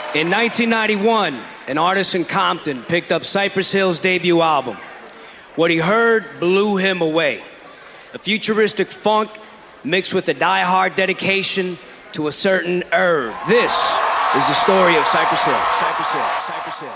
In 1991, an artist in Compton picked up Cypress Hill's debut album. What he heard blew him away. A futuristic funk mixed with a die-hard dedication to a certain herb. This is the story of Cypress Hill. Cypress Hill. Cypress Hill.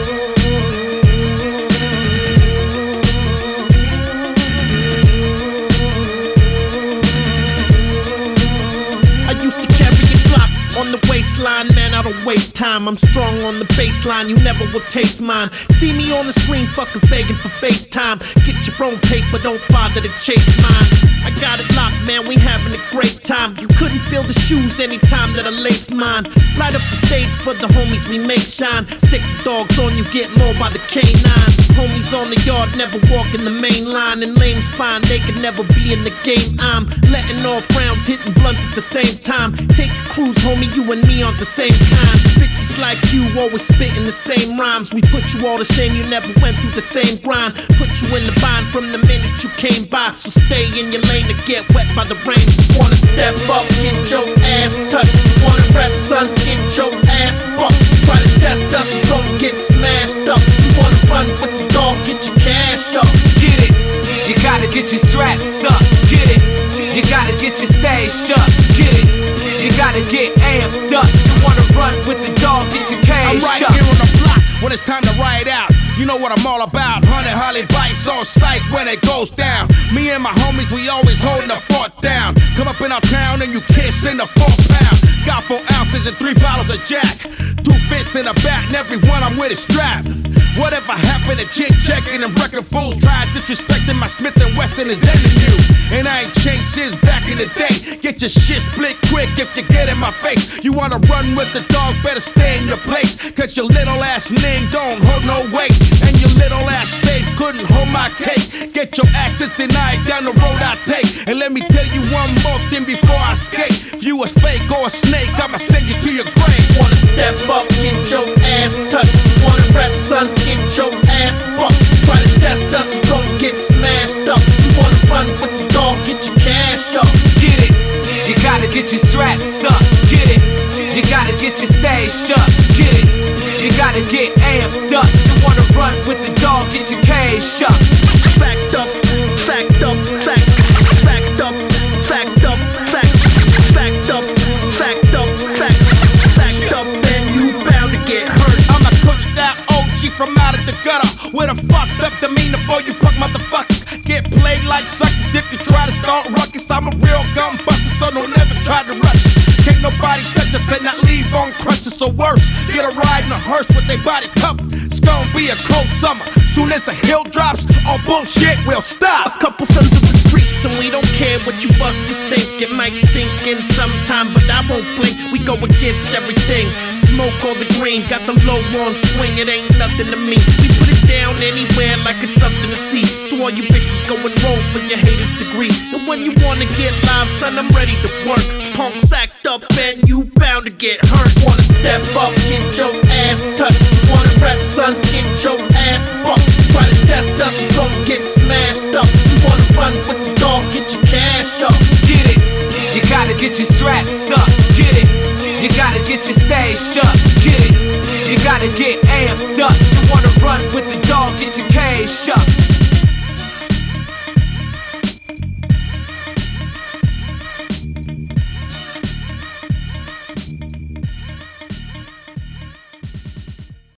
I used to carry a Glock on the waistline, man, I don't waste time. I'm strong on the baseline, you never will taste mine. See me on the screen, fuckers begging for FaceTime. Get your own paper, don't bother to chase mine. I got it locked, man, we having a great time. You couldn't feel the shoes anytime that I lace mine. Light up the stage for the homies, we make shine. Sick dogs on you, get more by the K9. Homies on the yard, never walk in the main line. And lanes fine, they could never be in the game. I'm letting off rounds, hitting blunts at the same time. Take a cruise, homie, you and me on the same kind. Bitches like you always spitting the same rhymes. We put you all to shame, you never went through the same grind. Put you in the bind from the minute you came by. So stay in your lane to get wet by the rain. Wanna step up, get your ass touched. Wanna rap, son, get your ass bucked. Try to test us, you gon' get smashed up. You wanna run with the dog, get your cash up. Get it, you gotta get your straps up. Get it, you gotta get your stage up. Get it, you gotta get amped up. You wanna run with the dog, get your cash up. I'm right here on the block when it's time to ride out. You know what I'm all about. 100 Harley bikes on sight when it goes down. Me and my homies, we always holding the fort down. Come up in our town and you kiss in the 4 pound. Got 4 ounces and 3 bottles of Jack. 2 fists in the back and everyone I'm with is strapped. Whatever happened to chick checking and wrecking fools? Tried disrespecting my Smith & Wesson is ending you. And I ain't changed since back in the day. Get your shit split quick if you get in my face. You wanna run with the dog, better stay in your place. Cause your little ass name don't hold no weight. And your little ass safe couldn't hold my cake. Get your access denied down the road I take. And let me tell you one more thing before I skate. If you a fake or a snake, I'ma send you to your grave. Wanna step up, get your ass touched. Wanna rap, son, get your ass bucked. Try to test us, you gon' get smashed up. You wanna run with the dog, get your cash up. Get it, you gotta get your straps up. Get it, you gotta get your stage up. Get it, you gotta get amped up. You wanna run with the dog, get your cash up. Fact up, fact up, fact, fact up, fact up, fact, fact up, fact up, fact, fact up, and you bound to get hurt. I'm a coached out OG from out of the gutter with a fucked up demeanor for you punk motherfuckers. Get played like suckers if you try to start ruckus. I'm a real gun buster, so don't ever try to rush. Can't nobody touch us and not leave on crutches or worse. Get a ride in a hearse with they body covered. It's gonna be a cold summer. Soon as the hill drops, all bullshit will stop. A couple sons of the streets and we don't care what you busters think. It might sink in sometime, but I won't blink. We go against everything. Smoke all the green, got the low on swing. It ain't nothing to me. We put it down anywhere like it's something to see. So all you bitches go and roll for your haters' degree. And when you wanna get live, son, I'm ready to work. Punks act up and you bound to get hurt. Wanna step up, get your ass touched. Wanna rap, son, get your ass bucked. Try to test us, you gon' get smashed up. You wanna run with the dog, get your cash up. Get it, you gotta get your straps up. Get it, you gotta get your stage up. Get it, you gotta get amped up. You wanna run with the dog, get your cash up.